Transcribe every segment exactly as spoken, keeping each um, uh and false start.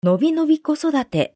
のびのび子育て。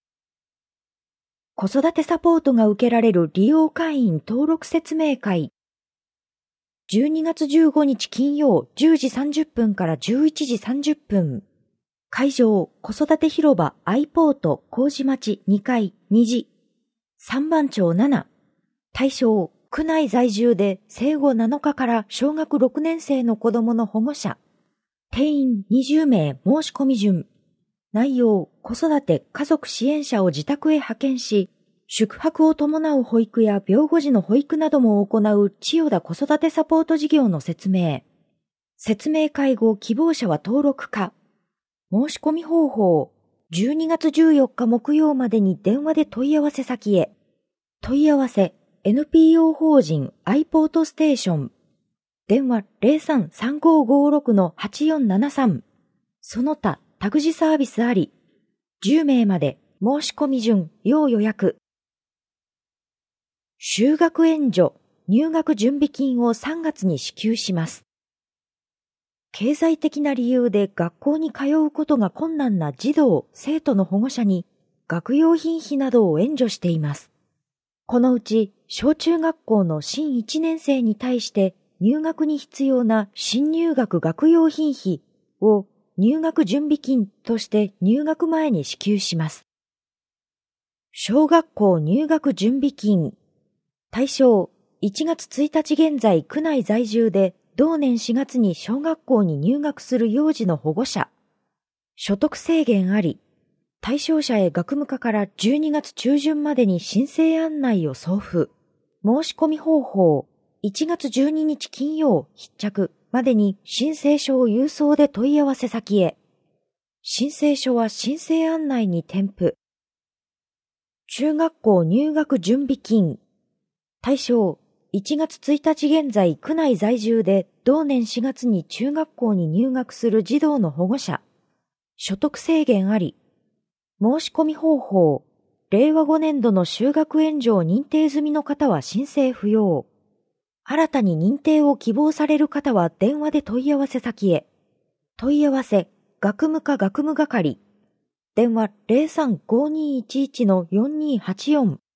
子育てサポートが受けられる利用会員登録説明会。じゅうにがつじゅうごにち金曜じゅうじさんじゅっぷんからじゅういちじさんじゅっぷん。会場、子育て広場アイポート麹町にかいにじ。さんばん町なな。対象、区内在住で生後なのかから小学ろくねん生の子供の保護者。定員にじゅうめい申し込み順。内容、子育て家族支援者を自宅へ派遣し、宿泊を伴う保育や病後時の保育なども行う千代田子育てサポート事業の説明。説明会後、希望者は登録可。申し込み方法、じゅうにがつじゅうよっか木曜までに電話で問い合わせ先へ。問い合わせ、エヌピーオー 法人アイポートステーション。電話 ゼロさん さんごーごーろく はちよんななさん。その他、託児サービスあり。じゅうめいまで申し込み順、要予約。就学援助、入学準備金をさんがつに支給します。経済的な理由で学校に通うことが困難な児童、生徒の保護者に学用品費などを援助しています。このうち、小中学校の新いちねん生に対して入学に必要な新入学学用品費を入学準備金として入学前に支給します。小学校入学準備金。対象、いちがつついたち現在区内在住で同年しがつに小学校に入学する幼児の保護者。所得制限あり。対象者へ学務課からじゅうにがつちゅうじゅんまでに申請案内を送付。申し込み方法、いちがつじゅうににち金曜必着までに申請書を郵送で問い合わせ先へ。申請書は申請案内に添付。中学校入学準備金。対象、いちがつついたち現在区内在住で同年しがつに中学校に入学する児童の保護者。所得制限あり。申し込み方法、れいわごねんどの就学援助を認定済みの方は申請不要。新たに認定を希望される方は電話で問い合わせ先へ。問い合わせ、学務課学務係。電話 ゼロさん ごーにーいちいち よんにーはちよん。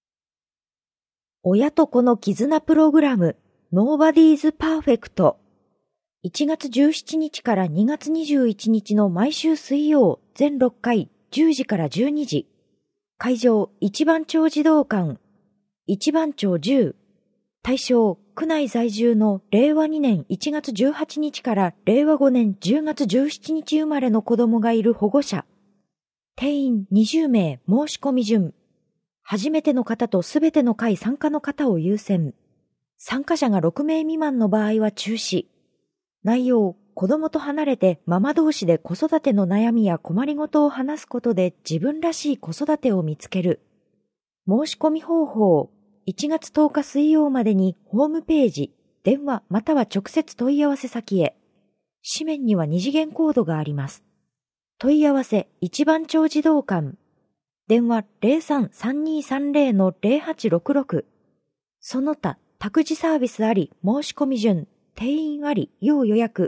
親と子の絆プログラム、Nobody's Perfect。いちがつじゅうしちにちからにがつにじゅういちにちの毎週水曜、全ろっかい、じゅうじからじゅうにじ。会場、一番町児童館。一番町じゅう。対象、区内在住のれいわにねんいちがつじゅうはちにちかられいわごねんじゅうがつじゅうしちにち生まれの子供がいる保護者。定員にじゅうめい申し込み順。初めての方とすべての会参加の方を優先。参加者がろくめい未満の場合は中止。内容、子供と離れてママ同士で子育ての悩みや困りごとを話すことで自分らしい子育てを見つける。申し込み方法、いちがつとおか水曜までにホームページ、電話または直接問い合わせ先へ。紙面には二次元コードがあります。問い合わせ一番町児童館。電話 ゼロさん さんにーさんぜろ ゼロはちろくろく。その他、託児サービスあり、申し込み順、定員あり、要予約。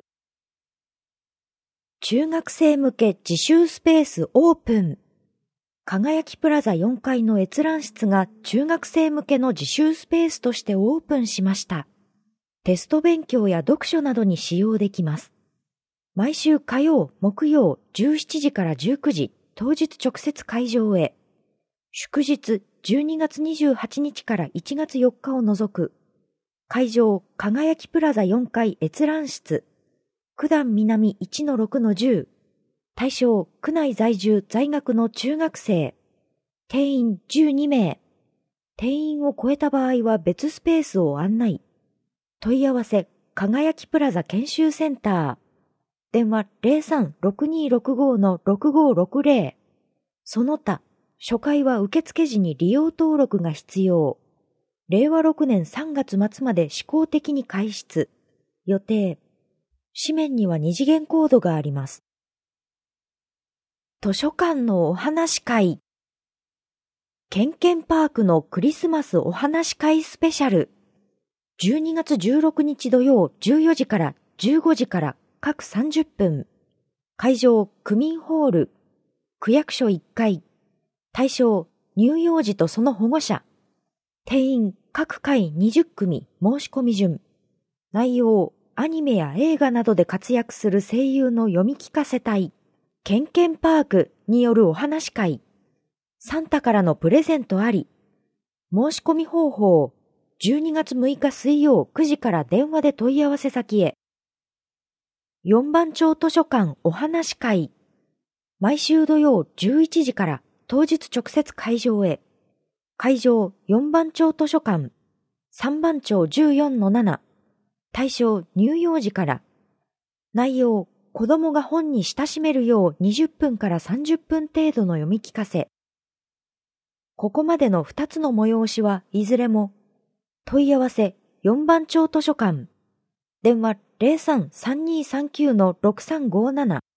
中学生向け自習スペースオープン。輝きプラザよんかいの閲覧室が中学生向けの自習スペースとしてオープンしました。テスト勉強や読書などに使用できます。毎週火曜、木曜じゅうしちじからじゅうくじ、当日直接会場へ。祝日じゅうにがつにじゅうはちにちからいちがつよっかを除く。会場、輝きプラザよんかい閲覧室。九段南 いちのろくのじゅう。対象、区内在住在学の中学生。定員じゅうにめい。定員を超えた場合は別スペースを案内。問い合わせ、輝きプラザ研修センター。電話 ゼロさん ろくにーろくごー ろくごーろくぜろ。その他、初回は受付時に利用登録が必要。れいわろくねんさんがつまつまで試行的に開設。予定。紙面には二次元コードがあります。図書館のお話会。ケンケンパークのクリスマスお話会スペシャル。じゅうにがつじゅうろくにち土曜じゅうよじからじゅうごじから各さんじゅっぷん。会場、区民ホール。 区役所いっかい。対象、乳幼児とその保護者。定員、各回にじゅっくみ、申し込み順。内容、アニメや映画などで活躍する声優の読み聞かせ隊。ケンケンパークによるお話会。サンタからのプレゼントあり。申し込み方法、じゅうにがつむいか水曜くじから電話で問い合わせ先へ。よんばん町図書館お話会。毎週土曜じゅういちじから当日直接会場へ。会場よんばん町図書館。さんばん町じゅうよんのなな。対象乳幼児から。内容、子供が本に親しめるようにじゅっぷんからさんじゅっぷん程度の読み聞かせ。ここまでのふたつの催しはいずれも、問い合わせよんばん町図書館。電話 ゼロさん さんにーさんきゅう ろくさんごーなな。